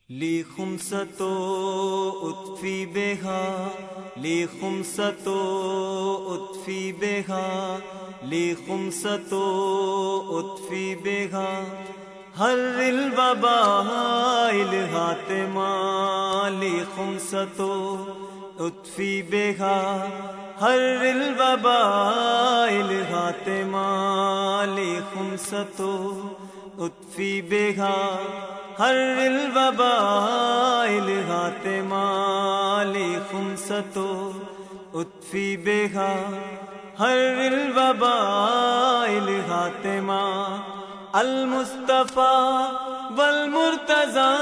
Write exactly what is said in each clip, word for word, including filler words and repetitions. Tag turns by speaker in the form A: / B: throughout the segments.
A: لي خمسة أطفي بها لي خمسة أطفي بها لي خمسة أطفي بها هر الوباء الهاتما لي خمسة أطفي بها هر الوباء الهاتما لي خمسة أطفي بها ہر الوباء الهاتما لي خمسة أطفي بها ہر الوباء الهاتما المصطفى والمرتضى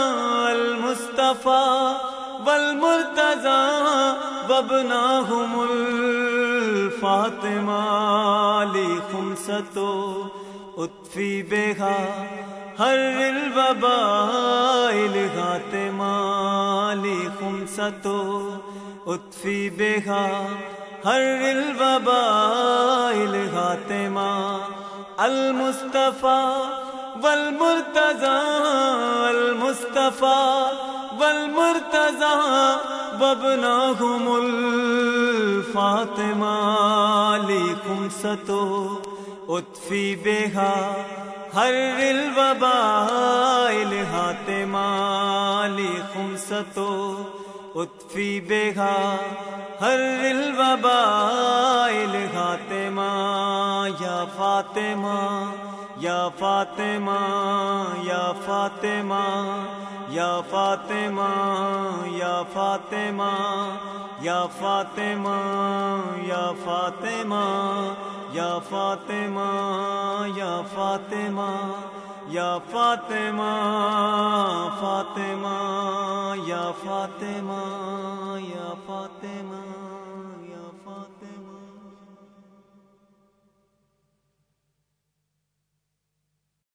A: المصطفى والمرتضى وابناهم الفاطمة لي خمسة أطفي بها ہر الوباء الهاتما لي خمسة أطفي بها ہر الوباء الهاتما المصطفى والمرتضى المصطفى والمرتضى وابناهم الفاطمة لي خمسة أطفي بها ہر الوباء الهاتما لي خمسة أطفي بها ہر الوباء الهاتما یا فاطمہ یا فاطمہ یا فاطمہ یا فاطمہ یا فاطمہ یا فاطمہ یا فاطمہ یا فاطمہ یا فاطمہ یا فاطمہ فاطمہ یا فاطمہ یا فاطمہ